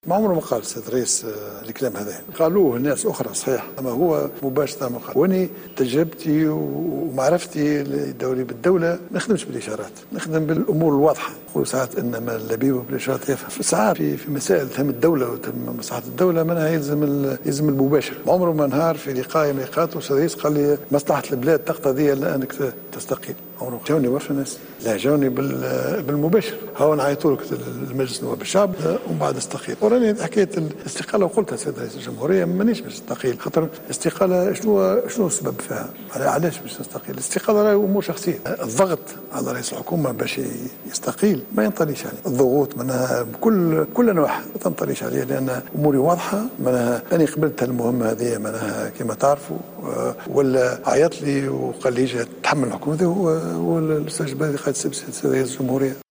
ما عمره ما قال السيد الرئيس الكلام هذا، قالوه ناس اخرى صحيح، اما هو مباشره ما قال. واني تجربتي ومعرفتي الدولي بالدوله ما نخدمش بالاشارات، نخدم بالامور الواضحه. نقول ساعات ان ما اللبيب بالاشارات يفهم، ساعات في مسائل تهم الدوله وتهم مصلحه الدوله منها يلزم المباشر. عمره ما نهار في لقاء من اللقاءات والسيد الرئيس قال لي مصلحه البلاد تقتضي انك تستقيل. عمره جاوني برشا ناس، لا جاوني بالمباشر، هاو نعيطوا لك المجلس نواب الشعب ومن بعد استقيل. وراني حكايه الاستقاله وقلتها سيد رئيس الجمهوريه مانيش باش نستقيل، خاطر الاستقاله شنو السبب فيها؟ علاش باش نستقيل؟ الاستقاله راهي امور شخصيه، الضغط على رئيس الحكومه باش يستقيل ما ينطليش عليه، الضغوط منها بكل انواعها ما تنطليش عليه، لان اموري واضحه. منها اني قبلت المهمه هذه منها كما تعرفوا، ولا عيط لي وقال لي تحمل الحكومه، هو الاستاذ البادي قائد رئيس الجمهوريه.